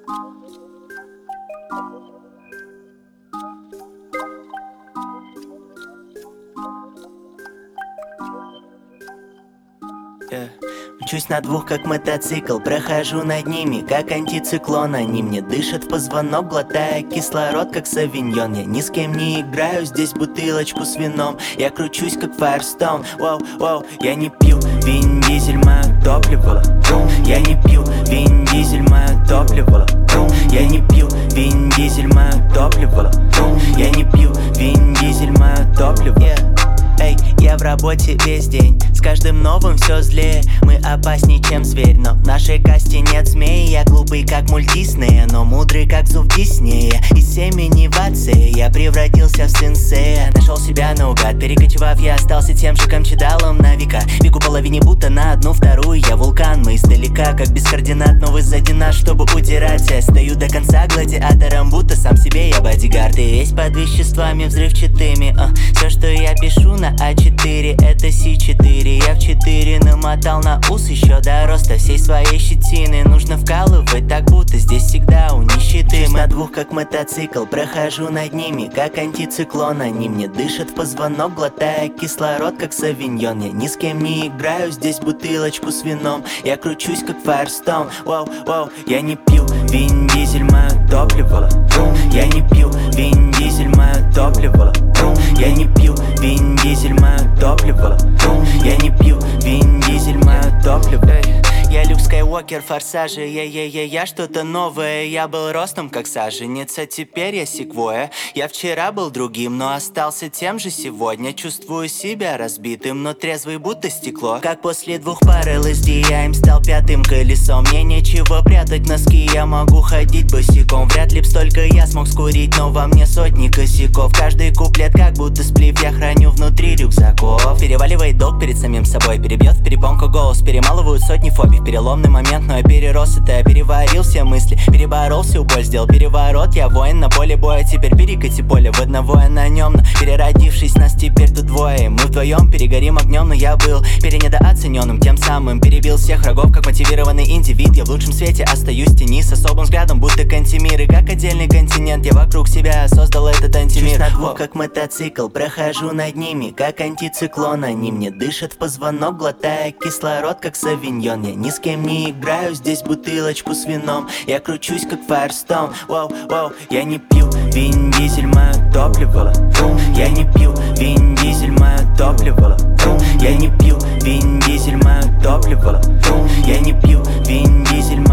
Мчусь на двух, как мотоцикл, прохожу над ними, как антициклон. Они мне дышат в позвонок, глотая кислород, как савиньон. Я ни с кем не играю, здесь бутылочку с вином. Я кручусь, как Firestone, воу, воу. Я не пью, Вин Дизель, мое топливо. Я не пью, Вин Дизель, мое топливо. Я не пью, Вин Дизель, мое топливо. Я не пью, Вин Дизель, мое топливо. Эй, я в работе весь день, с каждым новым все злее. Мы опаснее, чем зверь, но в нашей касте нет змеи. Я глупый, как мульт Диснея, но мудрый, как зуб Диснея. Из семени Вацея я превратился в сенсея. Нашел себя наугад, перекочевав, я остался тем же камчедалом на века. Бегу по лавине, будто на одну вторую. Я вулкан, мы издалека, как без координат, но вы сзади нас, чтобы удирать. Я стою до конца гладиатором, будто сам себе я бодигард. И весь под веществами взрывчатыми. Все, что я пишу на А4, это С4. Я в 4 намотал на ус еще до роста всей своей щетины. Нужно вкалывать так, будто здесь всегда у нищеты. Мы на двух, как мотоцикл, прохожу над ними, как антициклон. Они мне дышат в позвонок, глотая кислород, как савиньон. Я ни с кем не играю, здесь бутылочку с вином. Я кручусь, как Firestone, воу, воу. Я не пью, Вин Дизель, мое топливо. Я не пью, Вин Дизель, мое топливо. Я не пью, Вин Дизель, мое топливо. Я не пью, Вин Дизель, мое топливо. Я Люк Скайуокер, форсажи, я что-то новое. Я был ростом, как саженец, а теперь я секвоя. Я вчера был другим, но остался тем же сегодня. Чувствую себя разбитым, но трезвый, будто стекло. Как после 2 пар LSD я им стал 5-м колесом. Мне нечего прятать носки, я могу ходить босиком. Вряд ли б столько я смог скурить, но во мне сотни косяков. Каждый куплет как будто сплив я храню внутри рюкзаков. Переваливает долг перед самим собой, перебьет в перепонку голос. Перемалывают сотни фобий, переломный момент, но я перерос это. Я переварил все мысли, переборол всю боль, сделал переворот. Я воин на поле боя, теперь перекати поле в одного я на нем. Но переродившись, нас теперь тут двое. Мы вдвоем перегорим огнем, но я был перенедооцененным. Тем самым перебил всех врагов, как мотивированный индивид. Я в лучшем свете остаюсь в тени, с особым взглядом, будто Кантемир. И как отдельный континент я вокруг себя создал этот антимир. Чуть на двух, как мотоцикл, прохожу над ними, как антициклон. Они мне дышат в позвонок, глотая кислород, как савиньон. Я ни с кем не играю, здесь бутылочку с вином. Я кручусь, как Firestone, воу, воу. Я не пью, Вин Дизель, мое топливо. Я не пью, Вин Дизель, мое топливо. Я не пью, Вин Дизель, мое топливо. Я не пью, Вин Дизель,